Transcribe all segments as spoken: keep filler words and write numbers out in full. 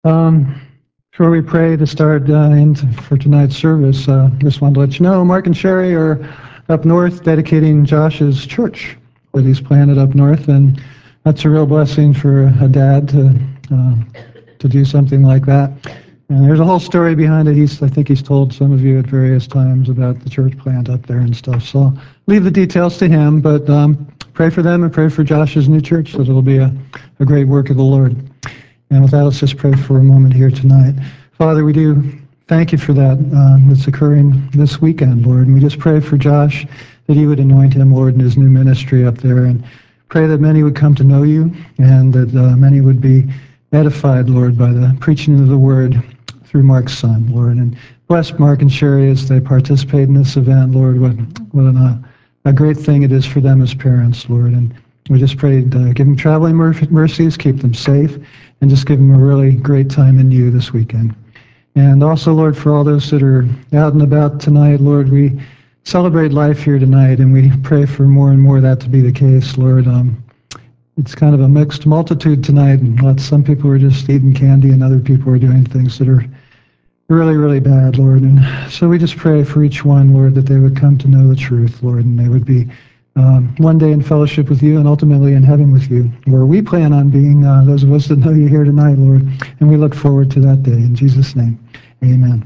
Um, before we pray to start uh, into for tonight's service, uh, just wanted to let you know Mark and Sherry are up north dedicating Josh's church that he's planted up north, and that's a real blessing for a dad to uh, to do something like that. And there's a whole story behind it. He's, I think he's told some of you at various times about the church plant up there and stuff. So I'll leave the details to him, but um, pray for them and pray for Josh's new church, that it'll be a, a great work of the Lord. And with that, let's just pray for a moment here tonight. Father, we do thank you for that uh, that's occurring this weekend, Lord. And we just pray for Josh, that you would anoint him, Lord, in his new ministry up there, and pray that many would come to know you, and that uh, many would be edified, Lord, by the preaching of the word through Mark's son, Lord. And bless Mark and Sherry as they participate in this event, Lord. What, what an, uh, a great thing it is for them as parents, Lord. And we just pray, uh, give them traveling mercies, keep them safe, and just give them a really great time in you this weekend. And also, Lord, for all those that are out and about tonight, Lord, we celebrate life here tonight, and we pray for more and more of that to be the case, Lord. Um, it's kind of a mixed multitude tonight, and lots, some people are just eating candy, and other people are doing things that are really, really bad, Lord. And so we just pray for each one, Lord, that they would come to know the truth, Lord, and they would be um, one day in fellowship with you and ultimately in heaven with you, where we plan on being, uh, those of us that know you here tonight, Lord. And we look forward to that day. In Jesus' name, amen.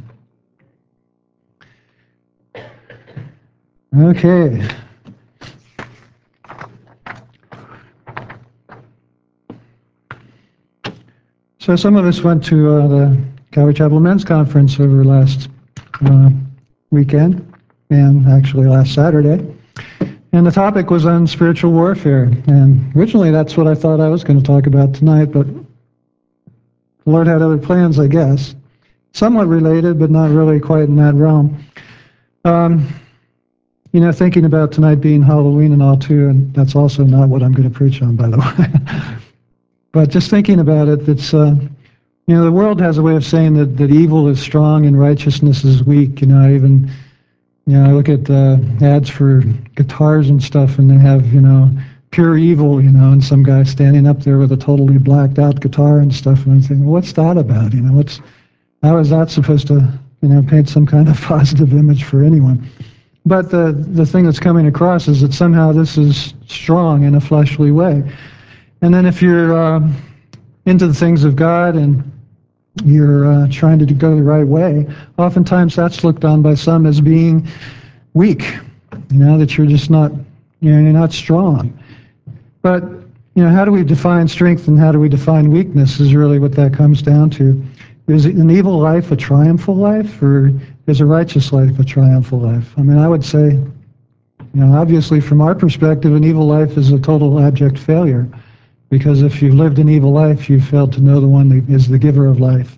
Okay. So some of us went to uh, the Calvary Chapel Men's Conference over last uh, weekend, and actually last Saturday. And the topic was on spiritual warfare. And originally that's what I thought I was going to talk about tonight, but the Lord had other plans, I guess. Somewhat related, but not really quite in that realm. Um, you know, thinking about tonight being Halloween and all too, and that's also not what I'm going to preach on, by the way. But just thinking about it, it's, uh, you know, the world has a way of saying that, that evil is strong and righteousness is weak. You know, I even, you know, I look at uh, ads for guitars and stuff, and they have, you know, pure evil, you know, and some guy standing up there with a totally blacked out guitar and stuff, and I'm thinking, well, what's that about? You know, what's, how is that supposed to, you know, paint some kind of positive image for anyone? But the, the thing that's coming across is that somehow this is strong in a fleshly way. And then if you're uh, into the things of God and you're uh, trying to go the right way, oftentimes that's looked on by some as being weak, you know, that you're just not, you know, you're not strong. But, you know, how do we define strength and how do we define weakness is really what that comes down to. Is an evil life a triumphal life, or is a righteous life a triumphal life? I mean, I would say, you know, obviously from our perspective, an evil life is a total abject failure. Because if you've lived an evil life, you've failed to know the one that is the giver of life.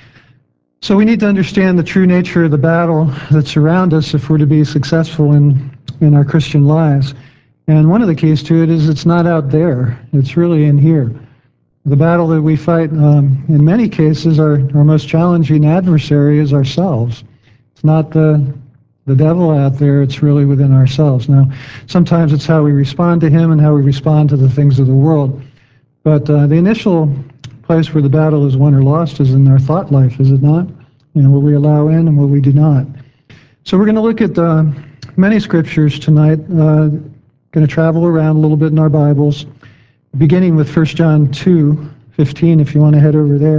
So we need to understand the true nature of the battle that's around us if we're to be successful in, in our Christian lives. And one of the keys to it is it's not out there. It's really in here. The battle that we fight, um, in many cases, our, our most challenging adversary is ourselves. It's not the, the devil out there, it's really within ourselves. Now, sometimes it's how we respond to him and how we respond to the things of the world. But uh, the initial place where the battle is won or lost is in our thought life, is it not? You know, what we allow in and what we do not. So we're going to look at uh, many scriptures tonight. Uh, going to travel around a little bit in our Bibles, beginning with First John two fifteen, if you want to head over there.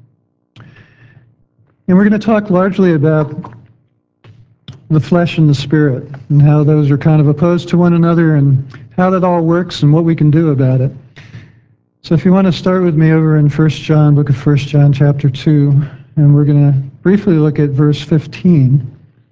And we're going to talk largely about the flesh and the spirit, and how those are kind of opposed to one another, and how that all works and what we can do about it. So if you want to start with me over in First John, book of First John chapter two, and we're going to briefly look at verse fifteen.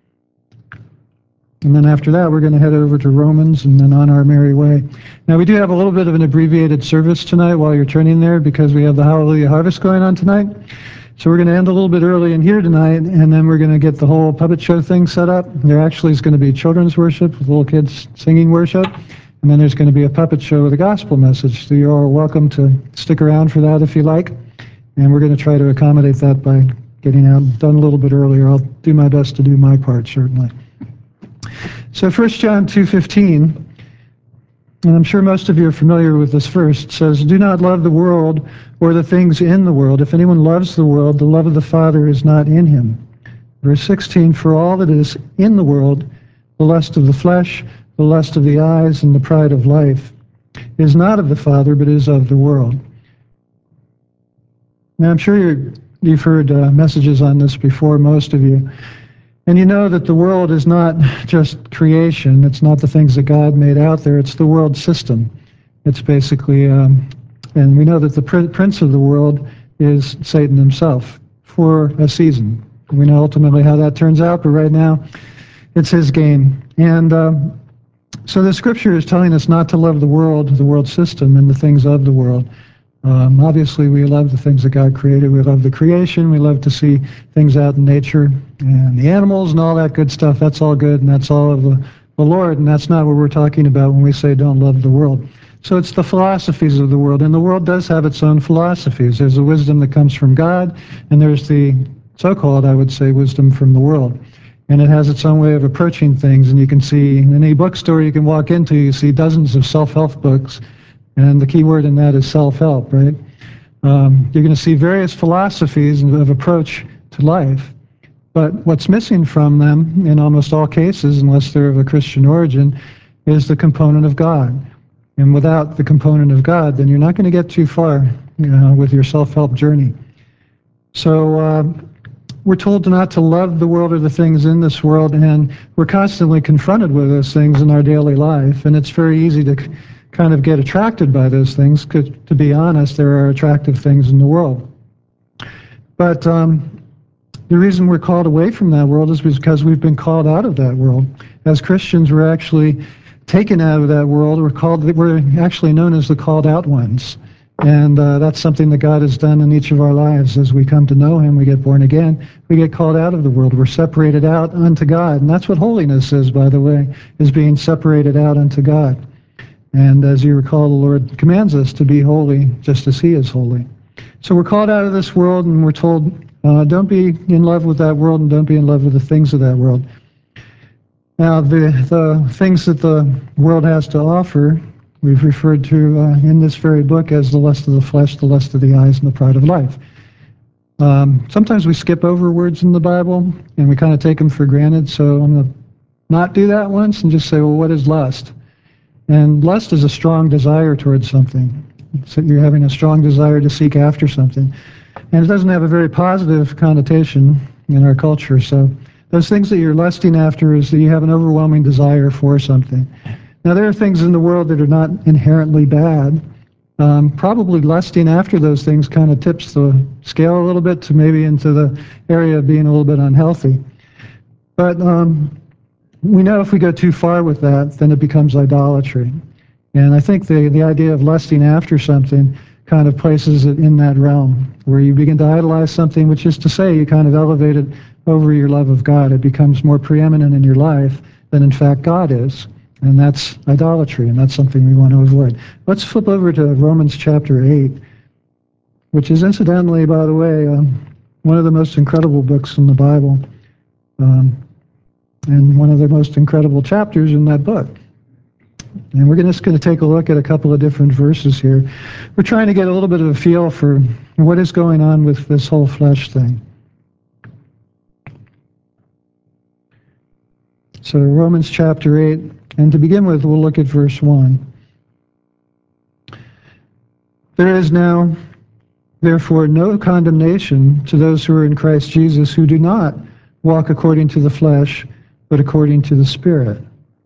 And then after that, we're going to head over to Romans and then on our merry way. Now, we do have a little bit of an abbreviated service tonight while you're turning there, because we have the Hallelujah Harvest going on tonight. So we're going to end a little bit early in here tonight, and then we're going to get the whole puppet show thing set up. There actually is going to be children's worship with little kids singing worship. And then there's going to be a puppet show with a gospel message. So you're all welcome to stick around for that if you like. And we're going to try to accommodate that by getting out done a little bit earlier. I'll do my best to do my part, certainly. So First John two fifteen, and I'm sure most of you are familiar with this verse. It says, "Do not love the world or the things in the world. If anyone loves the world, the love of the Father is not in him." Verse sixteen, "For all that is in the world, the lust of the flesh, the lust of the eyes, and the pride of life, is not of the Father, but is of the world." Now, I'm sure you're, you've heard uh, messages on this before, most of you. And you know that the world is not just creation. It's not the things that God made out there. It's the world system. It's basically, um, and we know that the prince of the world is Satan himself for a season. We know ultimately how that turns out, but right now it's his game. And um, so the scripture is telling us not to love the world, the world system, and the things of the world. Um, obviously, we love the things that God created. We love the creation. We love to see things out in nature and the animals and all that good stuff. That's all good, and that's all of the, the Lord, and that's not what we're talking about when we say don't love the world. So it's the philosophies of the world, and the world does have its own philosophies. There's the wisdom that comes from God, and there's the so-called, I would say, wisdom from the world. And it has its own way of approaching things, and you can see in any bookstore you can walk into, you see dozens of self-help books. And the key word in that is self-help, right? Um, you're going to see various philosophies of approach to life, but what's missing from them in almost all cases, unless they're of a Christian origin, is the component of God. And without the component of God, then you're not going to get too far, you know, with your self-help journey. So uh, we're told not to love the world or the things in this world, and we're constantly confronted with those things in our daily life, and it's very easy to kind of get attracted by those things, because to be honest, there are attractive things in the world. But um, the reason we're called away from that world is because we've been called out of that world. As Christians, we're actually taken out of that world. We're called. We're actually known as the called out ones. And uh, that's something that God has done in each of our lives. As we come to know him, we get born again, we get called out of the world. We're separated out unto God. And that's what holiness is, by the way, is being separated out unto God. And as you recall, the Lord commands us to be holy just as he is holy. So we're called out of this world, and we're told, uh, don't be in love with that world and don't be in love with the things of that world. Now, the, the things that the world has to offer, we've referred to uh, in this very book as the lust of the flesh, the lust of the eyes, and the pride of life. Um, sometimes we skip over words in the Bible, and we kind of take them for granted, so I'm going to not do that once and just say, well, what is lust? And lust is a strong desire towards something. So you're having a strong desire to seek after something. And it doesn't have a very positive connotation in our culture. So those things that you're lusting after is that you have an overwhelming desire for something. Now, there are things in the world that are not inherently bad. Um, probably lusting after those things kind of tips the scale a little bit to maybe into the area of being a little bit unhealthy. But um, we know if we go too far with that, then it becomes idolatry. And I think the, the idea of lusting after something kind of places it in that realm, where you begin to idolize something, which is to say you kind of elevate it over your love of God. It becomes more preeminent in your life than in fact God is. And that's idolatry, and that's something we want to avoid. Let's flip over to Romans chapter eight, which is incidentally, by the way, um, one of the most incredible books in the Bible. Um, and one of the most incredible chapters in that book. And we're just going to take a look at a couple of different verses here. We're trying to get a little bit of a feel for what is going on with this whole flesh thing. So Romans chapter eight, and to begin with, we'll look at verse one. There is now, therefore, no condemnation to those who are in Christ Jesus, who do not walk according to the flesh, but according to the Spirit.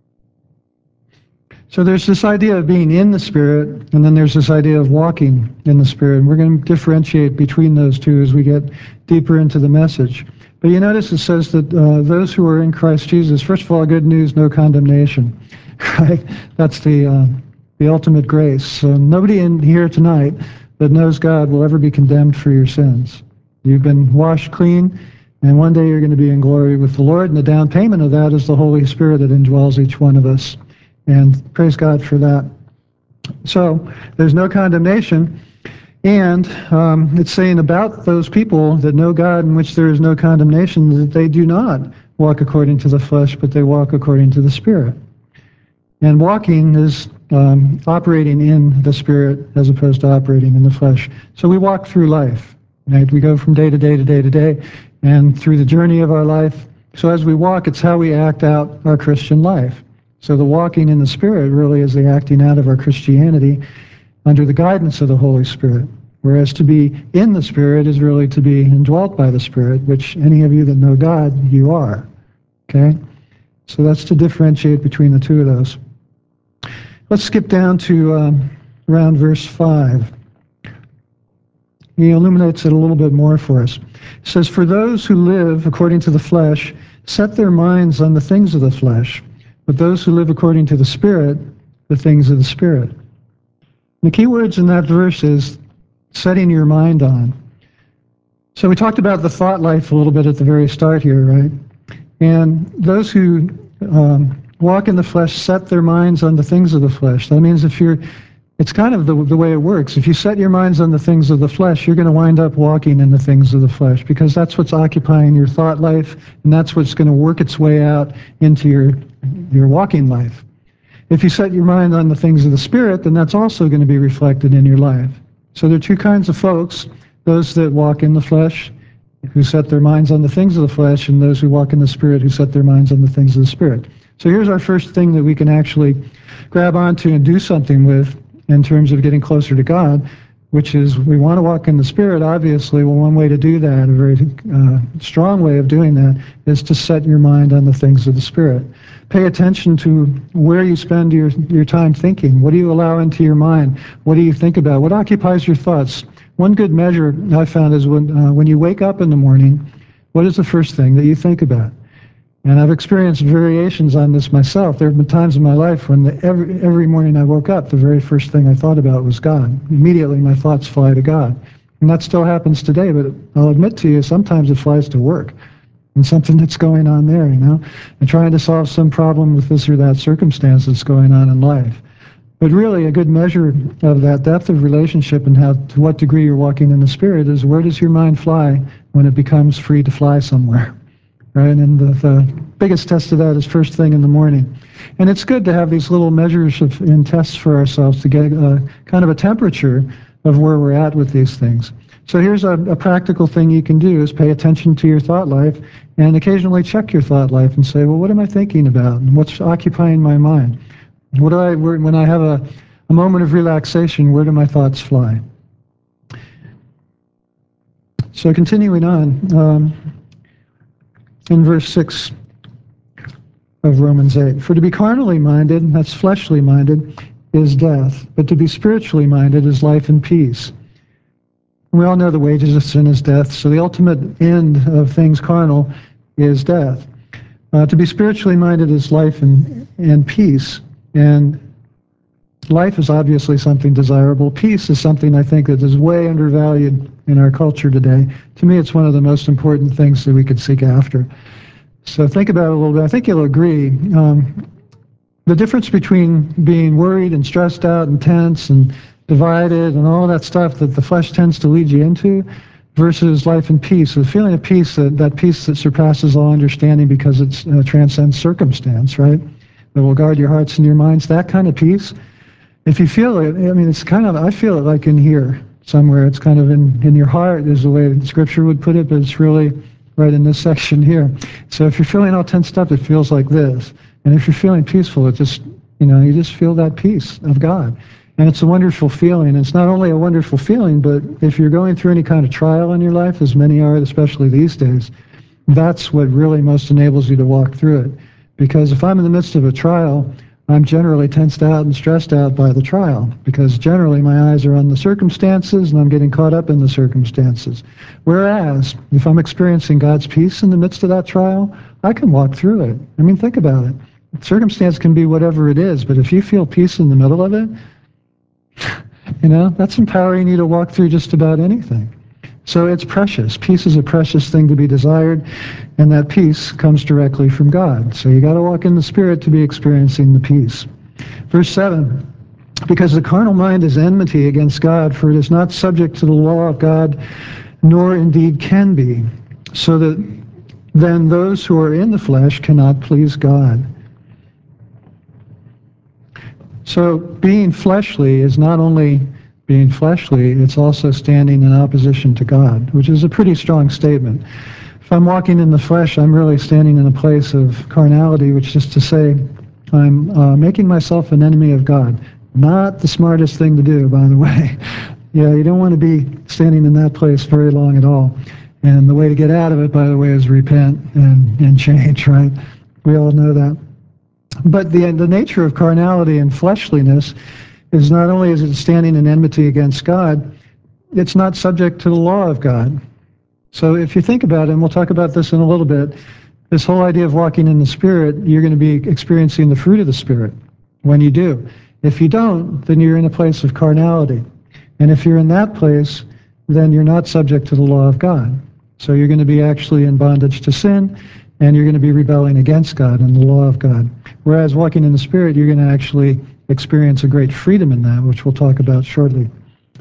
So there's this idea of being in the Spirit, and then there's this idea of walking in the Spirit. And we're going to differentiate between those two as we get deeper into the message. But you notice it says that uh, those who are in Christ Jesus, first of all, good news, no condemnation, right? That's the, uh, the ultimate grace. So nobody in here tonight that knows God will ever be condemned for your sins. You've been washed clean, and one day you're going to be in glory with the Lord, and the down payment of that is the Holy Spirit that indwells each one of us. And praise God for that. So there's no condemnation, and um, it's saying about those people that know God, in which there is no condemnation, that they do not walk according to the flesh, but they walk according to the Spirit. And walking is um, operating in the Spirit as opposed to operating in the flesh. So we walk through life, right? We go from day to day to day to day, and through the journey of our life. So as we walk, it's how we act out our Christian life. So the walking in the Spirit really is the acting out of our Christianity under the guidance of the Holy Spirit. Whereas to be in the Spirit is really to be indwelt by the Spirit, which any of you that know God, you are. Okay? So that's to differentiate between the two of those. Let's skip down to um, around verse five. He illuminates it a little bit more for us. It says, "For those who live according to the flesh set their minds on the things of the flesh, but those who live according to the Spirit, the things of the Spirit." The key words in that verse is setting your mind on. So we talked about the thought life a little bit at the very start here, right? And those who um, walk in the flesh set their minds on the things of the flesh. That means if you're, it's kind of the, the way it works. If you set your minds on the things of the flesh, you're going to wind up walking in the things of the flesh, because that's what's occupying your thought life, and that's what's going to work its way out into your, your walking life. If you set your mind on the things of the Spirit, then that's also going to be reflected in your life. So there are two kinds of folks: those that walk in the flesh, who set their minds on the things of the flesh, and those who walk in the Spirit, who set their minds on the things of the Spirit. So here's our first thing that we can actually grab onto and do something with in terms of getting closer to God, which is we want to walk in the Spirit, obviously. Well, one way to do that, a very uh, strong way of doing that, is to set your mind on the things of the Spirit. Pay attention to where you spend your, your time thinking. What do you allow into your mind? What do you think about? What occupies your thoughts? One good measure I found is when, uh, when you wake up in the morning, what is the first thing that you think about? And I've experienced variations on this myself. There have been times in my life when the, every, every morning I woke up, the very first thing I thought about was God. Immediately my thoughts fly to God. And that still happens today, but I'll admit to you, sometimes it flies to work and something that's going on there, you know, and trying to solve some problem with this or that circumstance that's going on in life. But really, a good measure of that depth of relationship and how, to what degree you're walking in the Spirit, is where does your mind fly when it becomes free to fly somewhere? Right? And the, the biggest test of that is first thing in the morning. And it's good to have these little measures of, and tests for ourselves to get a, kind of a temperature of where we're at with these things. So here's a, a practical thing you can do, is pay attention to your thought life and occasionally check your thought life and say, well, what am I thinking about? And what's occupying my mind? What do I, when I have a, a moment of relaxation, where do my thoughts fly? So continuing on, um, in verse six of Romans eight, "For to be carnally minded," that's fleshly minded, "is death, but to be spiritually minded is life and peace." And we all know the wages of sin is death, so the ultimate end of things carnal is death. Uh, to be spiritually minded is life and, and peace. And life is obviously something desirable. Peace is something I think that is way undervalued in our culture today. To me, it's one of the most important things that we could seek after. So think about it a little bit. I think you'll agree. Um, the difference between being worried and stressed out and tense and divided and all that stuff that the flesh tends to lead you into, versus life and peace, the feeling of peace, that, that peace that surpasses all understanding because it uh, transcends circumstance, right? That will guard your hearts and your minds, that kind of peace. If you feel it, I mean, it's kind of, I feel it like in here somewhere. It's kind of in, in your heart is the way Scripture would put it, but it's really right in this section here. So if you're feeling all tensed up, it feels like this. And if you're feeling peaceful, it just, you know, you just feel that peace of God. And it's a wonderful feeling. It's not only a wonderful feeling, but if you're going through any kind of trial in your life, as many are, especially these days, that's what really most enables you to walk through it. Because if I'm in the midst of a trial, I'm generally tensed out and stressed out by the trial, because generally my eyes are on the circumstances and I'm getting caught up in the circumstances. Whereas, if I'm experiencing God's peace in the midst of that trial, I can walk through it. I mean, think about it. Circumstance can be whatever it is, but if you feel peace in the middle of it, you know, that's empowering you to walk through just about anything. So it's precious. Peace is a precious thing to be desired, and that peace comes directly from God. So you got to walk in the Spirit to be experiencing the peace. Verse seven, "Because the carnal mind is enmity against God, for it is not subject to the law of God, nor indeed can be, so that then those who are in the flesh cannot please God." So being fleshly is not only being fleshly, it's also standing in opposition to God, which is a pretty strong statement. If I'm walking in the flesh, I'm really standing in a place of carnality, which is to say, I'm uh, making myself an enemy of God. Not the smartest thing to do, by the way. Yeah, you don't want to be standing in that place very long at all. And the way to get out of it, by the way, is repent and, and change, right? We all know that. But the, the nature of carnality and fleshliness is not only is it standing in enmity against God, it's not subject to the law of God. So if you think about it, and we'll talk about this in a little bit, this whole idea of walking in the Spirit, you're going to be experiencing the fruit of the Spirit when you do. If you don't, then you're in a place of carnality. And if you're in that place, then you're not subject to the law of God. So you're going to be actually in bondage to sin, and you're going to be rebelling against God and the law of God. Whereas walking in the Spirit, you're going to actually experience a great freedom in that, which we'll talk about shortly.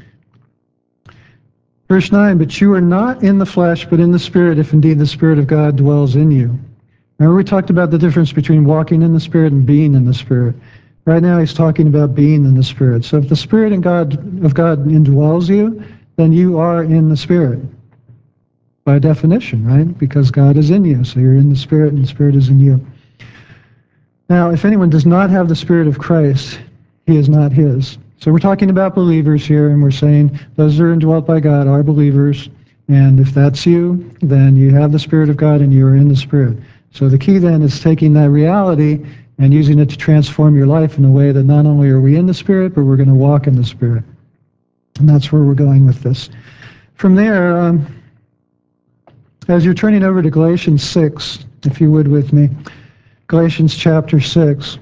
Verse nine, but you are not in the flesh, but in the Spirit, if indeed the Spirit of God dwells in you. Remember we talked about the difference between walking in the Spirit and being in the Spirit. Right now he's talking about being in the Spirit. So if the Spirit in God, of God indwells you, then you are in the Spirit. By definition, right? Because God is in you. So you're in the Spirit and the Spirit is in you. Now, if anyone does not have the Spirit of Christ, he is not his. So we're talking about believers here, and we're saying those that are indwelt by God are believers. And if that's you, then you have the Spirit of God and you are in the Spirit. So the key then is taking that reality and using it to transform your life in a way that not only are we in the Spirit, but we're going to walk in the Spirit. And that's where we're going with this. From there, um, as you're turning over to Galatians six, if you would with me, Galatians chapter six.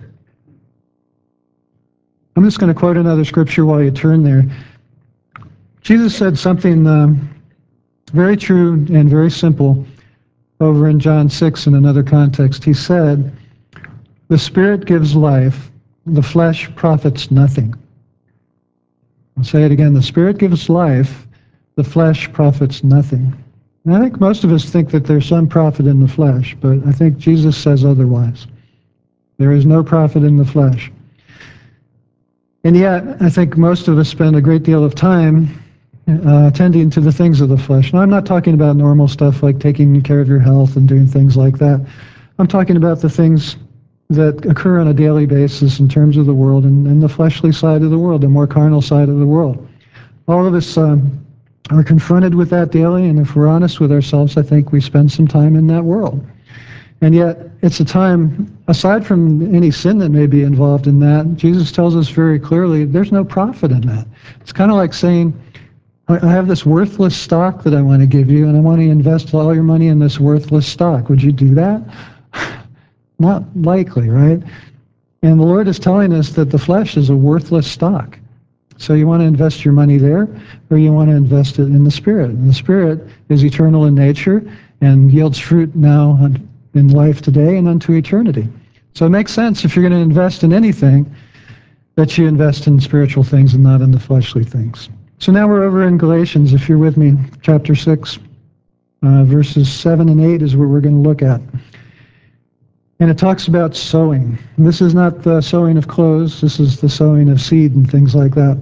I'm just going to quote another scripture while you turn there. Jesus said something um, very true and very simple over in John six in another context. He said, the Spirit gives life, the flesh profits nothing. I'll say it again, the Spirit gives life, the flesh profits nothing. And I think most of us think that there's some profit in the flesh, but I think Jesus says otherwise. There is no profit in the flesh. And yet, I think most of us spend a great deal of time uh, tending to the things of the flesh. Now, I'm not talking about normal stuff like taking care of your health and doing things like that. I'm talking about the things that occur on a daily basis in terms of the world and, and the fleshly side of the world, the more carnal side of the world. All of us um, are confronted with that daily, and if we're honest with ourselves, I think we spend some time in that world. And yet, it's a time, aside from any sin that may be involved in that, Jesus tells us very clearly, there's no profit in that. It's kind of like saying, I have this worthless stock that I want to give you, and I want to invest all your money in this worthless stock. Would you do that? Not likely, right? And the Lord is telling us that the flesh is a worthless stock. So you want to invest your money there, or you want to invest it in the Spirit. And the Spirit is eternal in nature and yields fruit now in life today and unto eternity. So it makes sense if you're going to invest in anything that you invest in spiritual things and not in the fleshly things. So now we're over in Galatians, if you're with me, chapter six, uh, verses seven and eight is what we're going to look at. And it talks about sowing. And this is not the sowing of clothes, this is the sowing of seed and things like that.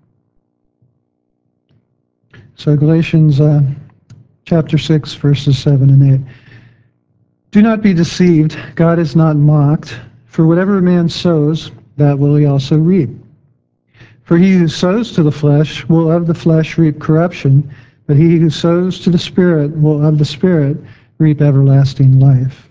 So Galatians uh, chapter six, verses seven and eight. Do not be deceived, God is not mocked, for whatever a man sows, that will he also reap. For he who sows to the flesh will of the flesh reap corruption, but he who sows to the Spirit will of the Spirit reap everlasting life.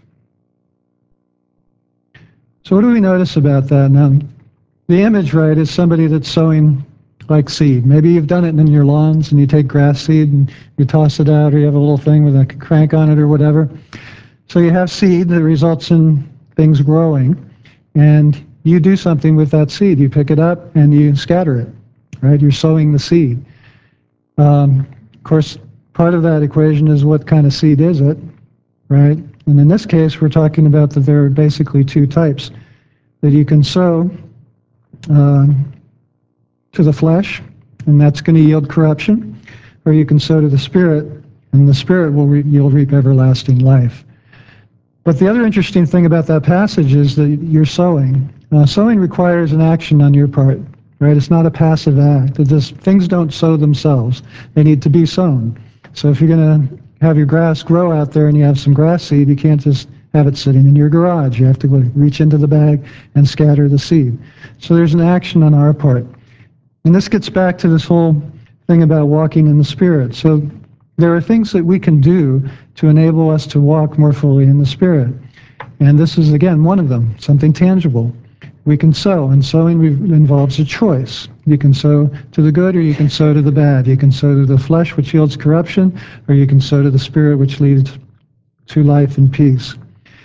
So what do we notice about that? Now, the image, right, is somebody that's sowing like seed. Maybe you've done it in your lawns and you take grass seed and you toss it out, or you have a little thing with a crank on it or whatever. So you have seed that results in things growing, and you do something with that seed. You pick it up and you scatter it, right? You're sowing the seed. Um, of course, part of that equation is what kind of seed is it, right? And in this case, we're talking about that there are basically two types that you can sow uh, to the flesh, and that's going to yield corruption, or you can sow to the Spirit, and the Spirit will re- you'll reap everlasting life. But the other interesting thing about that passage is that you're sowing. Uh, sowing requires an action on your part, right? It's not a passive act. It just, things don't sow themselves. They need to be sown. So if you're going to have your grass grow out there and you have some grass seed, you can't just have it sitting in your garage. You have to go reach into the bag and scatter the seed. So there's an action on our part. And this gets back to this whole thing about walking in the Spirit. So there are things that we can do to enable us to walk more fully in the Spirit. And this is, again, one of them, something tangible. We can sow, and sowing involves a choice. You can sow to the good, or you can sow to the bad. You can sow to the flesh, which yields corruption, or you can sow to the Spirit, which leads to life and peace.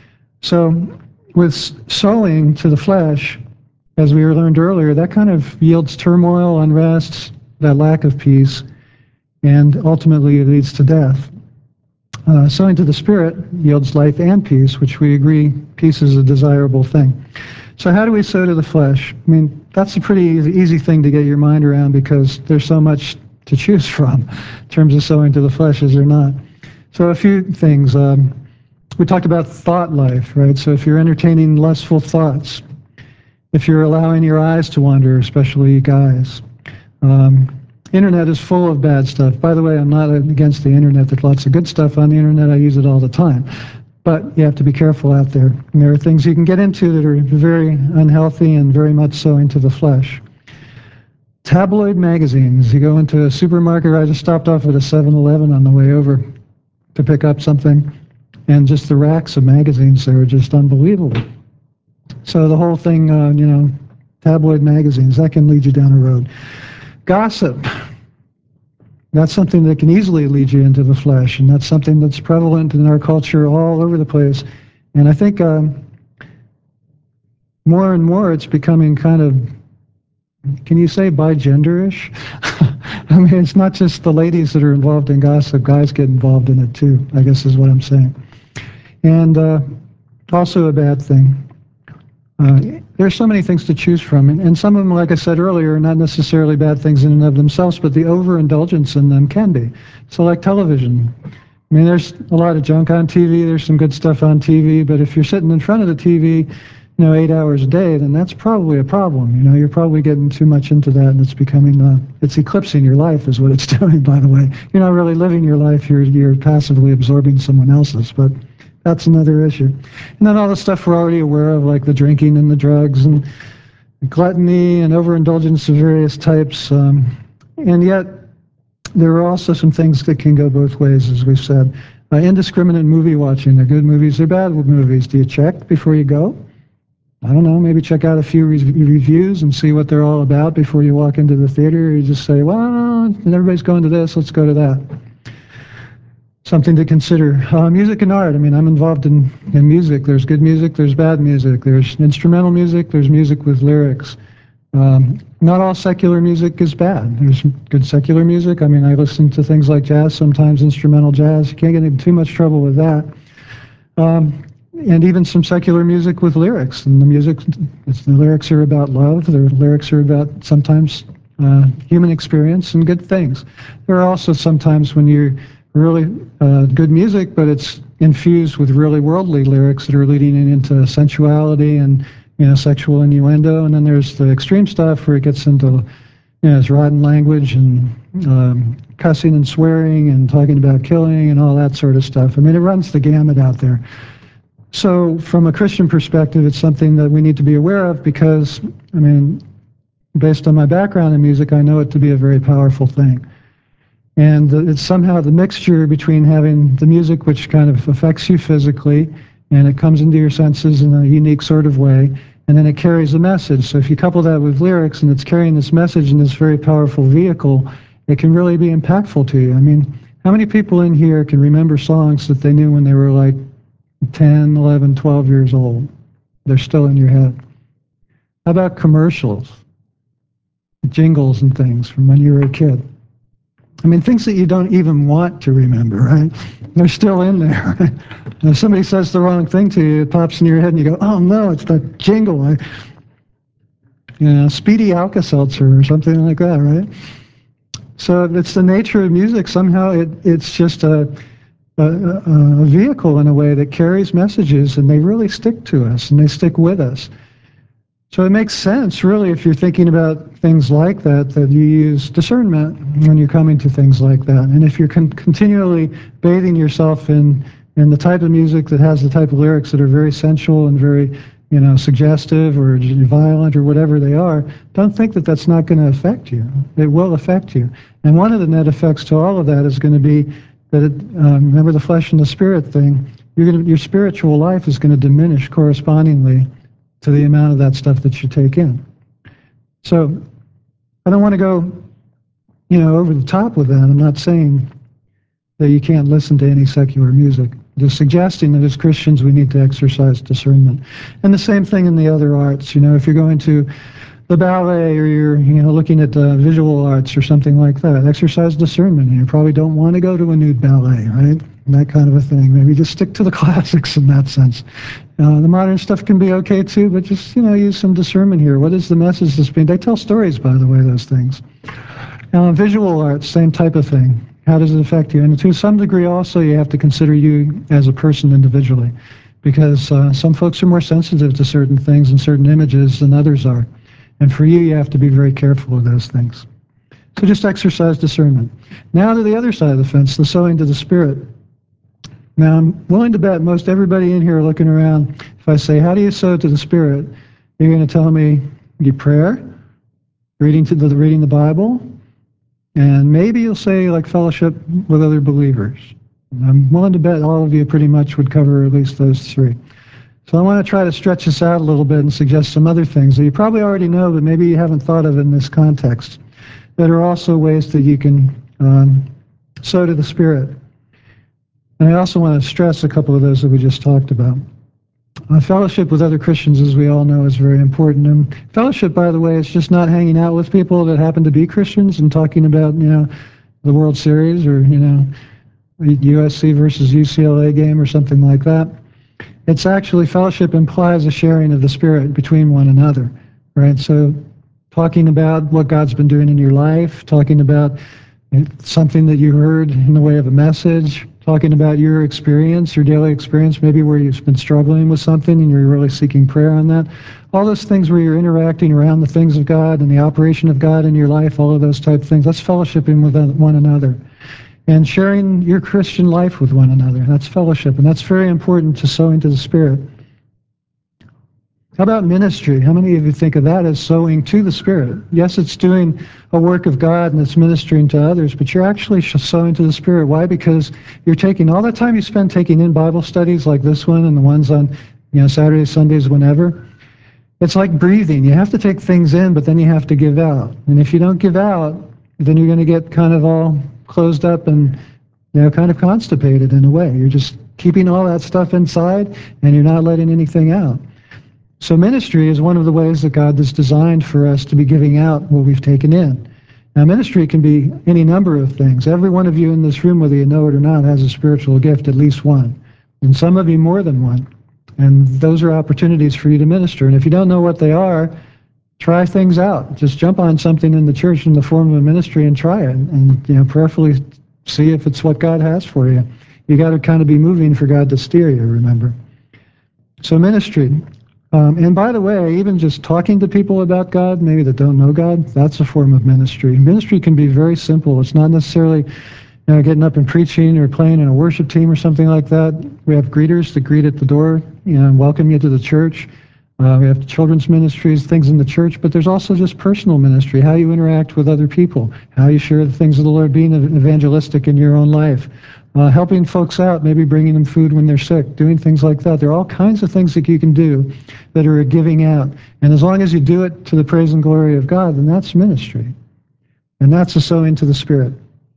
So with sowing to the flesh, as we learned earlier, that kind of yields turmoil, unrest, that lack of peace, and ultimately it leads to death. Uh, sowing to the Spirit yields life and peace, which we agree peace is a desirable thing. So how do we sow to the flesh? I mean, that's a pretty easy, easy thing to get your mind around because there's so much to choose from in terms of sowing to the flesh, is there not? So a few things. Um, we talked about thought life, right? So if you're entertaining lustful thoughts, if you're allowing your eyes to wander, especially guys. Um, internet is full of bad stuff. By the way, I'm not against the internet. There's lots of good stuff on the internet. I use it all the time. But you have to be careful out there. And there are things you can get into that are very unhealthy and very much so into the flesh. Tabloid magazines. You go into a supermarket. I just stopped off at a seven eleven on the way over to pick up something. And just the racks of magazines there are just unbelievable. So the whole thing, uh, you know, tabloid magazines, that can lead you down a road. Gossip. That's something that can easily lead you into the flesh, and that's something that's prevalent in our culture all over the place. And I think um, more and more it's becoming kind of, can you say bi-genderish? I mean, it's not just the ladies that are involved in gossip, guys get involved in it too, I guess is what I'm saying. And uh, also a bad thing. Uh, there's so many things to choose from, and, and some of them, like I said earlier, are not necessarily bad things in and of themselves, but the overindulgence in them can be. So like television. I mean, there's a lot of junk on T V, there's some good stuff on T V, but if you're sitting in front of the T V, you know, eight hours a day, then that's probably a problem. You know, you're probably getting too much into that, and it's becoming, uh, it's eclipsing your life is what it's doing, by the way. You're not really living your life, you're, you're passively absorbing someone else's, but that's another issue. And then all the stuff we're already aware of, like the drinking and the drugs and gluttony and overindulgence of various types. Um, and yet, there are also some things that can go both ways, as we've said. Uh, indiscriminate movie watching. They're good movies, they're bad movies. Do you check before you go? I don't know, maybe check out a few re reviews and see what they're all about before you walk into the theater. Or you just say, well, everybody's going to this, let's go to that. Something to consider. Uh, music and art. I mean, I'm involved in, in music. There's good music, there's bad music. There's instrumental music, there's music with lyrics. Um, not all secular music is bad. There's good secular music. I mean, I listen to things like jazz, sometimes instrumental jazz. You can't get in too much trouble with that. Um, and even some secular music with lyrics. And the music, the lyrics are about love. The lyrics are about sometimes uh, human experience and good things. There are also sometimes when you're really uh, good music, but it's infused with really worldly lyrics that are leading into sensuality and, you know, sexual innuendo. And then there's the extreme stuff where it gets into, you know, it's rotten language and um, cussing and swearing and talking about killing and all that sort of stuff. I mean, it runs the gamut out there. So from a Christian perspective, it's something that we need to be aware of because, I mean, based on my background in music, I know it to be a very powerful thing. And it's somehow the mixture between having the music, which kind of affects you physically, and it comes into your senses in a unique sort of way, and then it carries a message. So if you couple that with lyrics and it's carrying this message in this very powerful vehicle, it can really be impactful to you. I mean, how many people in here can remember songs that they knew when they were like ten, eleven, twelve years old? They're still in your head. How about commercials, jingles and things from when you were a kid? I mean, things that you don't even want to remember, right? They're still in there. And if somebody says the wrong thing to you, it pops in your head and you go, oh no, it's that jingle. I, you know, Speedy Alka-Seltzer or something like that, right? So it's the nature of music. Somehow it, it's just a, a, a, a vehicle in a way that carries messages, and they really stick to us, and they stick with us. So it makes sense, really, if you're thinking about things like that, that you use discernment when you're coming to things like that. And if you're con- continually bathing yourself in, in the type of music that has the type of lyrics that are very sensual and very, you know, suggestive or violent or whatever they are, don't think that that's not going to affect you. It will affect you. And one of the net effects to all of that is going to be that, it, um, remember the flesh and the spirit thing, you're gonna, your spiritual life is going to diminish correspondingly to the amount of that stuff that you take in. So I don't want to go, you know, over the top with that. I'm not saying that you can't listen to any secular music. Just suggesting that as Christians we need to exercise discernment. And the same thing in the other arts. You know, if you're going to the ballet or you're, you know, looking at uh, visual arts or something like that, exercise discernment. You probably don't want to go to a nude ballet, right? And that kind of a thing. Maybe just stick to the classics in that sense. Uh, the modern stuff can be okay too, but just, you know, use some discernment here. What is the message that's being... They tell stories, by the way, those things. Now, visual arts, same type of thing. How does it affect you? And to some degree also, you have to consider you as a person individually, because uh, some folks are more sensitive to certain things and certain images than others are. And for you, you have to be very careful of those things. So just exercise discernment. Now to the other side of the fence, the sowing to the Spirit. Now, I'm willing to bet most everybody in here looking around, if I say, how do you sow to the Spirit? You're going to tell me, you prayer, reading, to the, reading the Bible, and maybe you'll say, like, fellowship with other believers. I'm willing to bet all of you pretty much would cover at least those three. So I want to try to stretch this out a little bit and suggest some other things that you probably already know, but maybe you haven't thought of in this context, that are also ways that you can um, sow to the Spirit. And I also want to stress a couple of those that we just talked about. Uh, fellowship with other Christians, as we all know, is very important. And fellowship, by the way, is just not hanging out with people that happen to be Christians and talking about, you know, the World Series or, you know, U S C versus U C L A game or something like that. It's actually, fellowship implies a sharing of the Spirit between one another, right? So talking about what God's been doing in your life, talking about something that you heard in the way of a message, talking about your experience, your daily experience, maybe where you've been struggling with something and you're really seeking prayer on that. All those things where you're interacting around the things of God and the operation of God in your life, all of those type of things, that's fellowshipping with one another. And sharing your Christian life with one another, that's fellowship, and that's very important to sowing to the Spirit. How about ministry? How many of you think of that as sowing to the Spirit? Yes, it's doing a work of God and it's ministering to others, but you're actually sowing to the Spirit. Why? Because you're taking all the time you spend taking in Bible studies like this one and the ones on, you know, Saturdays, Sundays, whenever. It's like breathing. You have to take things in, but then you have to give out. And if you don't give out, then you're going to get kind of all closed up and, you know, kind of constipated in a way. You're just keeping all that stuff inside and you're not letting anything out. So ministry is one of the ways that God has designed for us to be giving out what we've taken in. Now, ministry can be any number of things. Every one of you in this room, whether you know it or not, has a spiritual gift, at least one. And some of you more than one. And those are opportunities for you to minister. And if you don't know what they are, try things out. Just jump on something in the church in the form of a ministry and try it. And, you know, prayerfully see if it's what God has for you. You got to kind of be moving for God to steer you, remember. So ministry. Um, and by the way, even just talking to people about God, maybe that don't know God, that's a form of ministry. Ministry can be very simple. It's not necessarily, you know, getting up and preaching or playing in a worship team or something like that. We have greeters that greet at the door, you know, and welcome you to the church. Uh, we have children's ministries, things in the church, but there's also just personal ministry, how you interact with other people, how you share the things of the Lord, being evangelistic in your own life. Uh, helping folks out, maybe bringing them food when they're sick, doing things like that. There are all kinds of things that you can do that are a giving out. And as long as you do it to the praise and glory of God, then that's ministry. And that's a sowing to the Spirit.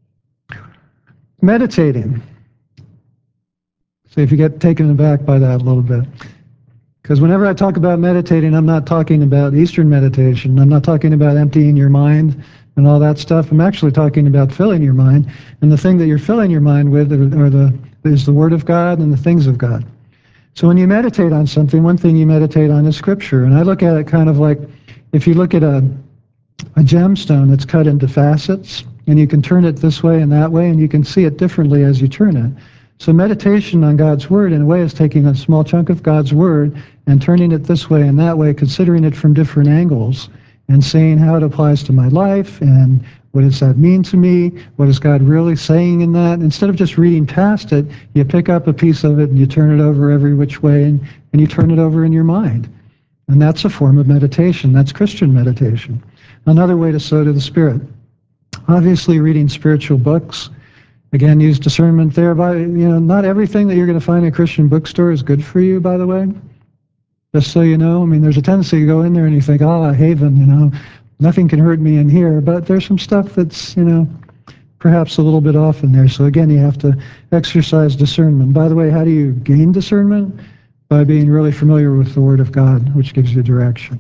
Meditating. See if you get taken aback by that a little bit. Because whenever I talk about meditating, I'm not talking about Eastern meditation. I'm not talking about emptying your mind and all that stuff. I'm actually talking about filling your mind. And the thing that you're filling your mind with are the, is the Word of God and the things of God. So when you meditate on something, one thing you meditate on is Scripture. And I look at it kind of like, if you look at a, a gemstone that's cut into facets, and you can turn it this way and that way, and you can see it differently as you turn it. So meditation on God's Word, in a way, is taking a small chunk of God's Word and turning it this way and that way, considering it from different angles, and seeing how it applies to my life, and what does that mean to me? What is God really saying in that? Instead of just reading past it, you pick up a piece of it and you turn it over every which way, and, and you turn it over in your mind. And that's a form of meditation. That's Christian meditation. Another way to sow to the Spirit. Obviously, reading spiritual books. Again, use discernment there. By, you know, not everything that you're going to find in a Christian bookstore is good for you, by the way. Just so you know, I mean, there's a tendency to go in there and you think, ah, haven, you know, nothing can hurt me in here. But there's some stuff that's, you know, perhaps a little bit off in there. So again, you have to exercise discernment. By the way, how do you gain discernment? By being really familiar with the Word of God, which gives you direction.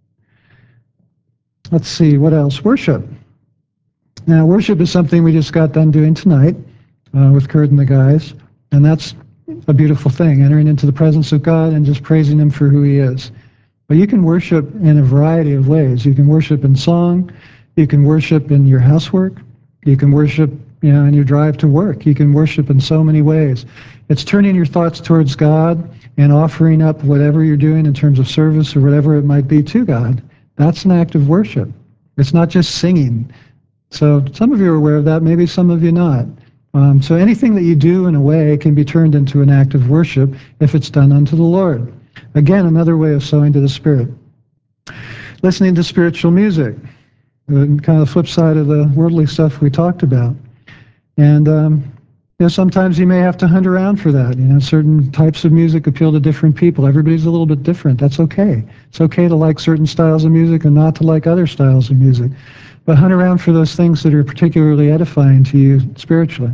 Let's see, what else? Worship. Now, worship is something we just got done doing tonight uh, with Kurt and the guys, and that's a beautiful thing, entering into the presence of God and just praising Him for who He is. But you can worship in a variety of ways. You can worship in song, you can worship in your housework, you can worship, you know, in your drive to work. You can worship in so many ways. It's turning your thoughts towards God and offering up whatever you're doing in terms of service or whatever it might be to God. That's an act of worship. It's not just singing. So some of you are aware of that, maybe some of you not. Um, so anything that you do in a way can be turned into an act of worship if it's done unto the Lord. Again, another way of sowing to the Spirit. Listening to spiritual music, kind of the flip side of the worldly stuff we talked about. And um, you know, sometimes you may have to hunt around for that. You know, certain types of music appeal to different people. Everybody's a little bit different. That's okay. It's okay to like certain styles of music and not to like other styles of music. But hunt around for those things that are particularly edifying to you spiritually.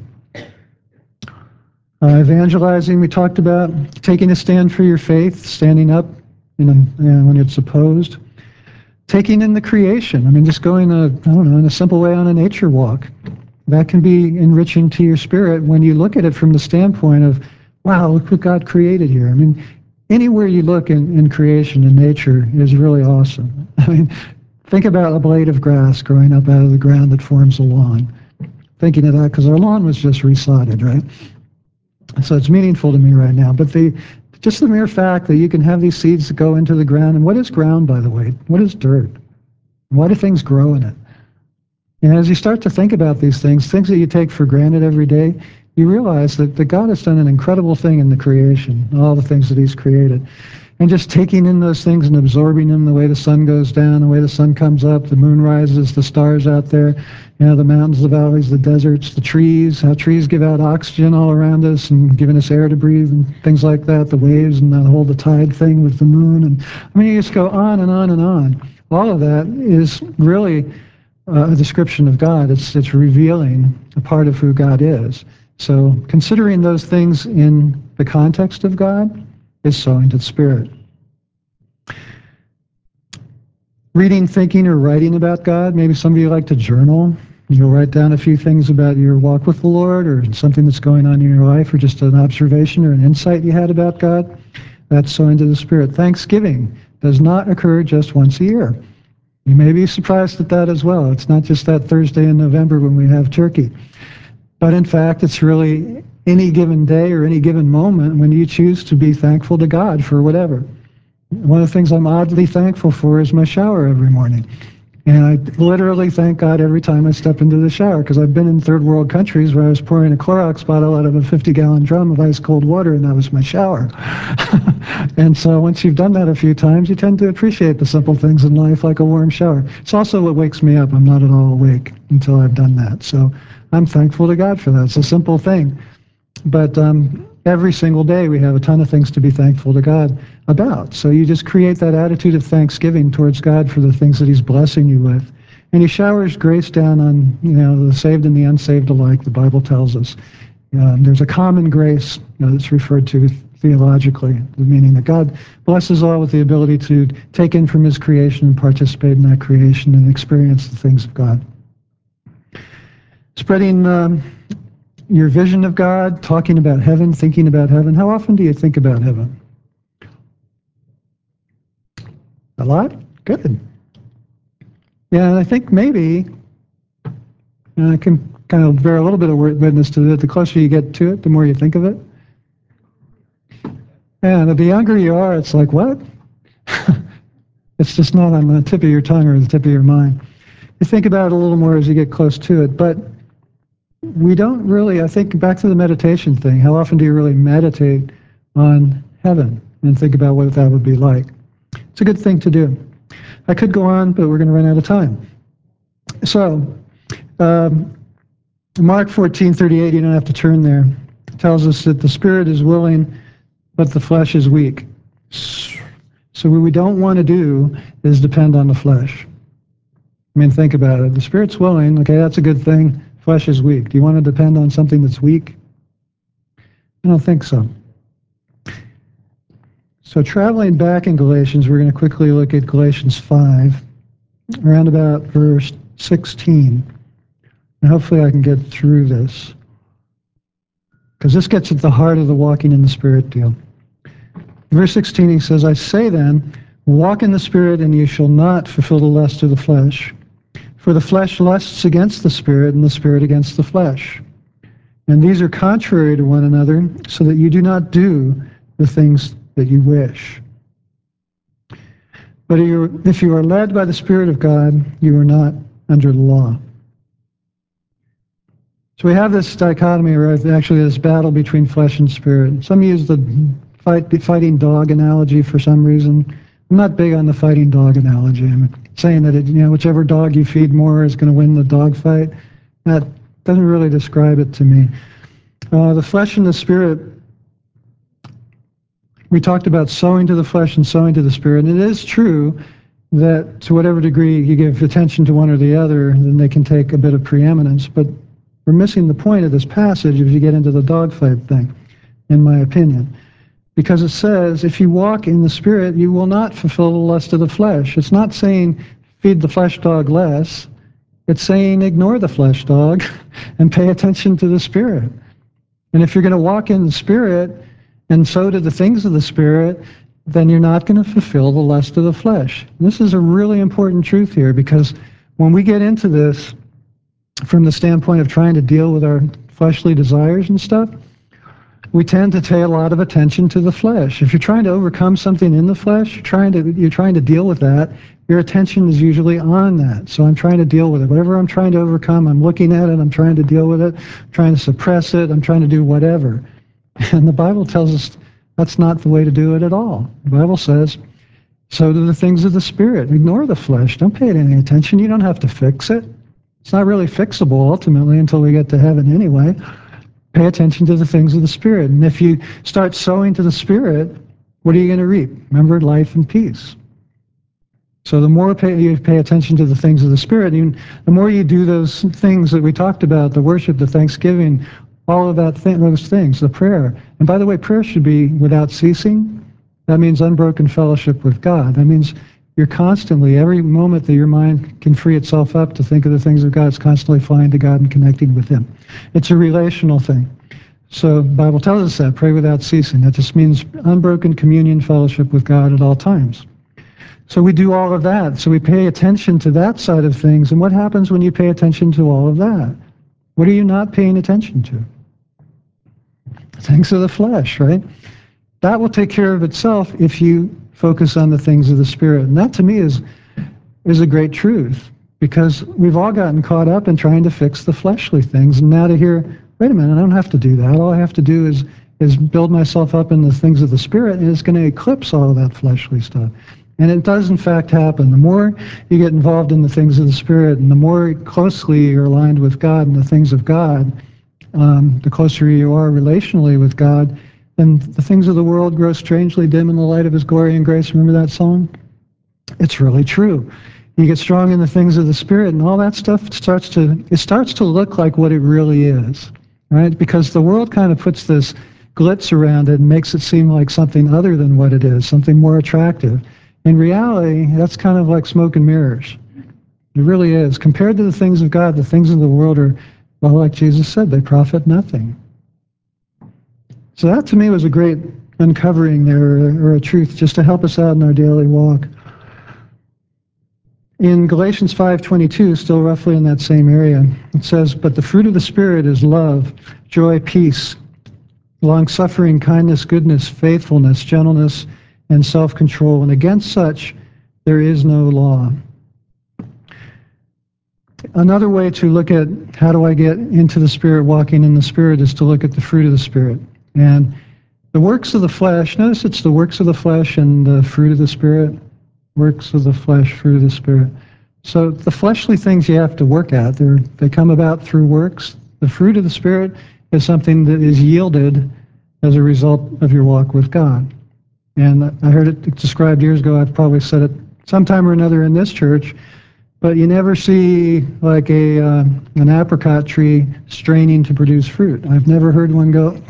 Uh, evangelizing, we talked about. Taking a stand for your faith, standing up, you know, when it's opposed. Taking in the creation. I mean, just going, a, I don't know, in a simple way on a nature walk. That can be enriching to your spirit when you look at it from the standpoint of, wow, look what God created here. I mean, anywhere you look in, in creation and nature is really awesome. I mean, think about a blade of grass growing up out of the ground that forms a lawn. Thinking of that because our lawn was just resodded, right? So it's meaningful to me right now. But the just the mere fact that you can have these seeds that go into the ground. And what is ground, by the way? What is dirt? Why do things grow in it? And as you start to think about these things, things that you take for granted every day, you realize that, that God has done an incredible thing in the creation, all the things that He's created. And just taking in those things and absorbing them, the way the sun goes down, the way the sun comes up, the moon rises, the stars out there, you know, the mountains, the valleys, the deserts, the trees, how trees give out oxygen all around us and giving us air to breathe and things like that, the waves and the whole the tide thing with the moon. And I mean, you just go on and on and on. All of that is really uh, a description of God. It's, it's revealing a part of who God is. So considering those things in the context of God is sowing to the Spirit. Reading, thinking, or writing about God. Maybe some of you like to journal. You'll write down a few things about your walk with the Lord or something that's going on in your life or just an observation or an insight you had about God. That's sowing to the Spirit. Thanksgiving does not occur just once a year. You may be surprised at that as well. It's not just that Thursday in November when we have turkey. But in fact, it's really any given day or any given moment when you choose to be thankful to God for whatever. One of the things I'm oddly thankful for is my shower every morning. And I literally thank God every time I step into the shower, because I've been in third world countries where I was pouring a Clorox bottle out of a fifty gallon drum of ice cold water, and that was my shower. And so once you've done that a few times, you tend to appreciate the simple things in life, like a warm shower. It's also what wakes me up. I'm not at all awake until I've done that. So I'm thankful to God for that. It's a simple thing. But um, every single day we have a ton of things to be thankful to God about. So you just create that attitude of thanksgiving towards God for the things that He's blessing you with. And He showers grace down on, you know, the saved and the unsaved alike, the Bible tells us. Um, there's a common grace, you know, that's referred to theologically, meaning that God blesses all with the ability to take in from His creation and participate in that creation and experience the things of God. Spreading um, your vision of God, talking about heaven, thinking about heaven. How often do you think about heaven? A lot? Good. Yeah, and I think maybe, and I can kind of bear a little bit of witness to that, the closer you get to it, the more you think of it. And the younger you are, it's like, what? It's just not on the tip of your tongue or the tip of your mind. You think about it a little more as you get close to it, but we don't really, I think back to the meditation thing, how often do you really meditate on heaven and think about what that would be like? It's a good thing to do. I could go on, but we're going to run out of time. So, um, Mark fourteen thirty-eight, you don't have to turn there, tells us that the spirit is willing, but the flesh is weak. So what we don't want to do is depend on the flesh. I mean, think about it. The spirit's willing, okay, that's a good thing. Flesh is weak. Do you want to depend on something that's weak? I don't think so. So traveling back in Galatians, we're going to quickly look at Galatians five, around about verse sixteen. And hopefully I can get through this, because this gets at the heart of the walking in the Spirit deal. Verse sixteen, he says, I say then, walk in the Spirit, and you shall not fulfill the lust of the flesh. For the flesh lusts against the Spirit, and the Spirit against the flesh. And these are contrary to one another, so that you do not do the things that you wish. But if you are led by the Spirit of God, you are not under the law. So we have this dichotomy, right? Actually, this battle between flesh and spirit. Some use the fight, the fighting dog analogy for some reason. I'm not big on the fighting dog analogy. I'm saying that it, you know, whichever dog you feed more is going to win the dog fight. That doesn't really describe it to me. Uh, the flesh and the spirit, we talked about sowing to the flesh and sowing to the spirit. And it is true that to whatever degree you give attention to one or the other, then they can take a bit of preeminence. But we're missing the point of this passage if you get into the dogfight thing, in my opinion. Because it says, if you walk in the Spirit, you will not fulfill the lust of the flesh. It's not saying feed the flesh dog less. It's saying ignore the flesh dog and pay attention to the Spirit. And if you're going to walk in the Spirit and sow to the things of the Spirit, then you're not going to fulfill the lust of the flesh. This is a really important truth here, because when we get into this from the standpoint of trying to deal with our fleshly desires and stuff, we tend to pay a lot of attention to the flesh. If you're trying to overcome something in the flesh, you're trying to you're trying to deal with that, your attention is usually on that. So I'm trying to deal with it. Whatever I'm trying to overcome, I'm looking at it, I'm trying to deal with it, I'm trying to suppress it, I'm trying to do whatever. And the Bible tells us that's not the way to do it at all. The Bible says, so do the things of the Spirit. Ignore the flesh. Don't pay it any attention. You don't have to fix it. It's not really fixable ultimately until we get to heaven anyway. Pay attention to the things of the Spirit. And if you start sowing to the Spirit, what are you going to reap? Remember, life and peace. So the more pay, you pay attention to the things of the Spirit, you, the more you do those things that we talked about, the worship, the thanksgiving, all of that thing, those things, the prayer. And by the way, prayer should be without ceasing. That means unbroken fellowship with God. That means you're constantly, every moment that your mind can free itself up to think of the things of God, it's constantly flying to God and connecting with Him. It's a relational thing. So the Bible tells us that, pray without ceasing. That just means unbroken communion, fellowship with God at all times. So we do all of that. So we pay attention to that side of things. And what happens when you pay attention to all of that? What are you not paying attention to? Things of the flesh, right? That will take care of itself if you focus on the things of the Spirit. And that to me is is a great truth, because we've all gotten caught up in trying to fix the fleshly things. And now to hear, wait a minute, I don't have to do that. All I have to do is is build myself up in the things of the Spirit, and it's going to eclipse all of that fleshly stuff. And it does in fact happen. The more you get involved in the things of the Spirit, and the more closely you're aligned with God and the things of God, um, the closer you are relationally with God, then the things of the world grow strangely dim in the light of His glory and grace. Remember that song? It's really true. You get strong in the things of the Spirit, and all that stuff starts to, it starts to look like what it really is, right? Because the world kind of puts this glitz around it and makes it seem like something other than what it is, something more attractive. In reality, that's kind of like smoke and mirrors. It really is. Compared to the things of God, the things of the world are, well, like Jesus said, they profit nothing. So that to me was a great uncovering there, or a truth, just to help us out in our daily walk. In Galatians five twenty-two, still roughly in that same area, it says, but the fruit of the Spirit is love, joy, peace, long-suffering, kindness, goodness, faithfulness, gentleness, and self-control. And against such there is no law. Another way to look at how do I get into the Spirit, walking in the Spirit, is to look at the fruit of the Spirit. And the works of the flesh, notice it's the works of the flesh and the fruit of the Spirit. Works of the flesh, fruit of the Spirit. So the fleshly things you have to work at, They're, they come about through works. The fruit of the Spirit is something that is yielded as a result of your walk with God. And I heard it described years ago, I've probably said it sometime or another in this church, but you never see like a uh, an apricot tree straining to produce fruit. I've never heard one go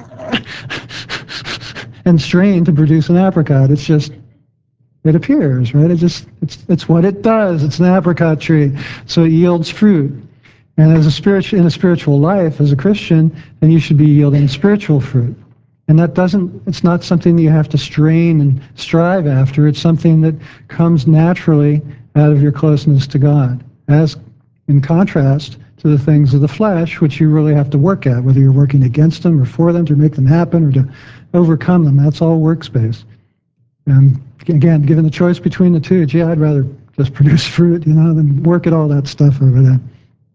and strain to produce an apricot. It's just, it appears, right? It just, it's it's what it does. It's an apricot tree, so it yields fruit. And as a spiritual, in a spiritual life, as a Christian, then you should be yielding spiritual fruit. And that doesn't, it's not something that you have to strain and strive after. It's something that comes naturally out of your closeness to God, as in contrast to the things of the flesh, which you really have to work at, whether you're working against them or for them to make them happen or to overcome them. That's all works-based. And again, given the choice between the two, gee, I'd rather just produce fruit, you know, than work at all that stuff over there.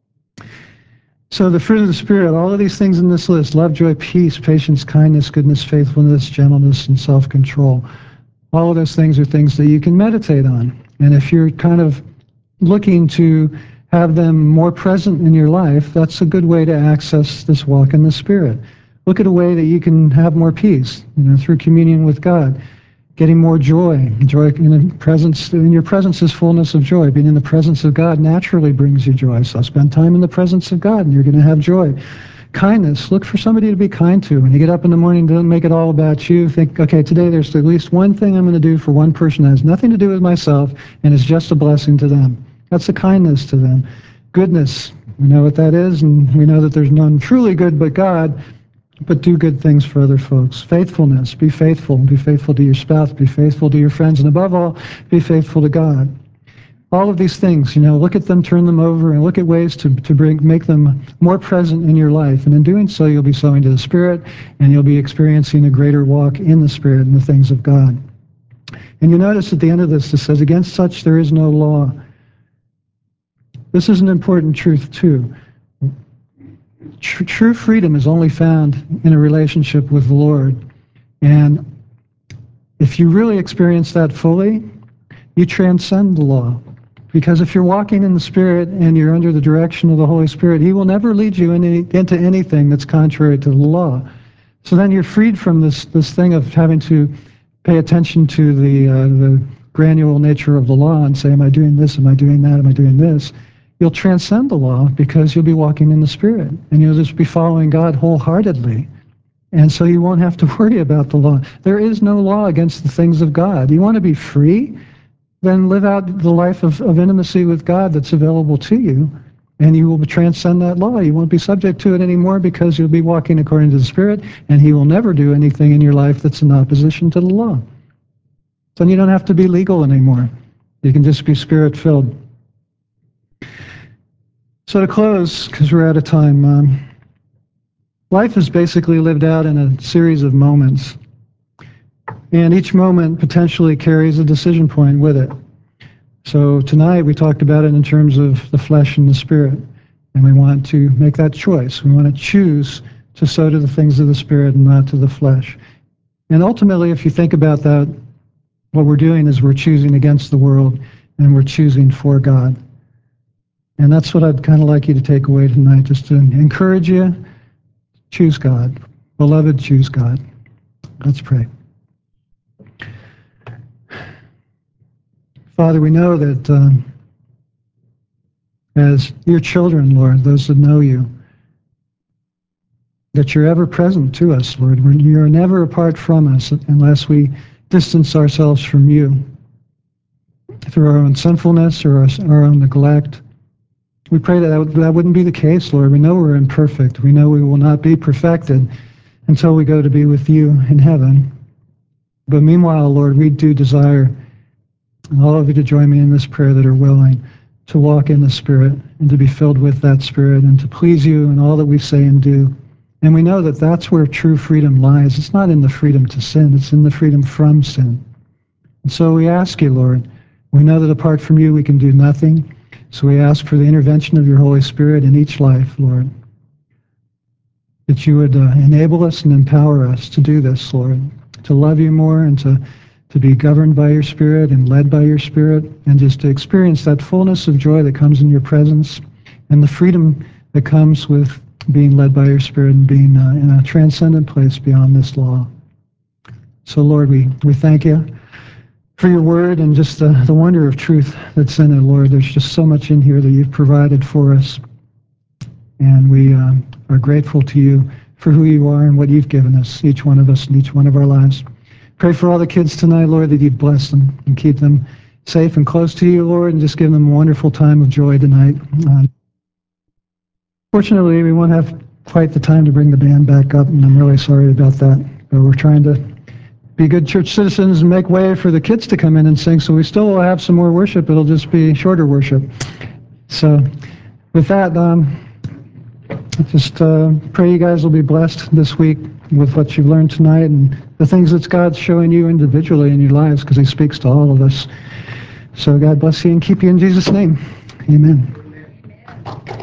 So the fruit of the Spirit, all of these things in this list: love, joy, peace, patience, kindness, goodness, faithfulness, gentleness, and self-control. All of those things are things that you can meditate on. And if you're kind of looking to have them more present in your life, that's a good way to access this walk in the Spirit. Look at a way that you can have more peace, you know, through communion with God. Getting more joy. Joy in the presence, in your presence is fullness of joy. Being in the presence of God naturally brings you joy. So spend time in the presence of God and you're going to have joy. Kindness. Look for somebody to be kind to. When you get up in the morning, don't make it all about you. Think, okay, today there's at least one thing I'm going to do for one person that has nothing to do with myself and is just a blessing to them. That's a kindness to them. Goodness. We know what that is, and we know that there's none truly good but God. But do good things for other folks. Faithfulness. Be faithful. Be faithful to your spouse. Be faithful to your friends. And above all, be faithful to God. All of these things, you know, look at them, turn them over, and look at ways to, to bring, make them more present in your life. And in doing so, you'll be sowing to the Spirit, and you'll be experiencing a greater walk in the Spirit and the things of God. And you notice at the end of this, it says, against such there is no law. This is an important truth, too. Tr- true freedom is only found in a relationship with the Lord. And if you really experience that fully, you transcend the law. Because if you're walking in the Spirit and you're under the direction of the Holy Spirit, He will never lead you in any, into anything that's contrary to the law. So then you're freed from this, this thing of having to pay attention to the, uh, the granular nature of the law and say, am I doing this, am I doing that, am I doing this? You'll transcend the law because you'll be walking in the Spirit, and you'll just be following God wholeheartedly. And so you won't have to worry about the law. There is no law against the things of God. You want to be free? Then live out the life of, of intimacy with God that's available to you, and you will transcend that law. You won't be subject to it anymore because you'll be walking according to the Spirit, and He will never do anything in your life that's in opposition to the law. So you don't have to be legal anymore. You can just be Spirit-filled. So to close, because we're out of time, um, life is basically lived out in a series of moments. And each moment potentially carries a decision point with it. So tonight we talked about it in terms of the flesh and the Spirit. And we want to make that choice. We want to choose to sow to the things of the Spirit and not to the flesh. And ultimately, if you think about that, what we're doing is we're choosing against the world and we're choosing for God. And that's what I'd kind of like you to take away tonight, just to encourage you, choose God. Beloved, choose God. Let's pray. Father, we know that um, as your children, Lord, those that know you, that you're ever present to us, Lord. You're never apart from us unless we distance ourselves from you through our own sinfulness or our, our own neglect. We pray that, that that wouldn't be the case, Lord. We know we're imperfect. We know we will not be perfected until we go to be with you in heaven. But meanwhile, Lord, we do desire all of you to join me in this prayer that are willing to walk in the Spirit and to be filled with that Spirit and to please you in all that we say and do. And we know that that's where true freedom lies. It's not in the freedom to sin, it's in the freedom from sin. And so we ask you, Lord, we know that apart from you we can do nothing. So we ask for the intervention of your Holy Spirit in each life, Lord, that you would uh, enable us and empower us to do this, Lord, to love you more and to, to be governed by your Spirit and led by your Spirit, and just to experience that fullness of joy that comes in your presence and the freedom that comes with being led by your Spirit and being uh, in a transcendent place beyond this law. So, Lord, we, we thank you for your word and just the, the wonder of truth that's in it, Lord. There's just so much in here that you've provided for us. And we uh, are grateful to you for who you are and what you've given us, each one of us in each one of our lives. Pray for all the kids tonight, Lord, that you'd bless them and keep them safe and close to you, Lord, and just give them a wonderful time of joy tonight. Uh, fortunately, we won't have quite the time to bring the band back up, and I'm really sorry about that. But we're trying to be good church citizens and make way for the kids to come in and sing, so we still will have some more worship. It'll just be shorter worship. So with that, um, just uh, pray you guys will be blessed this week with what you've learned tonight and the things that God's showing you individually in your lives, because he speaks to all of us. So God bless you and keep you in Jesus' name. Amen.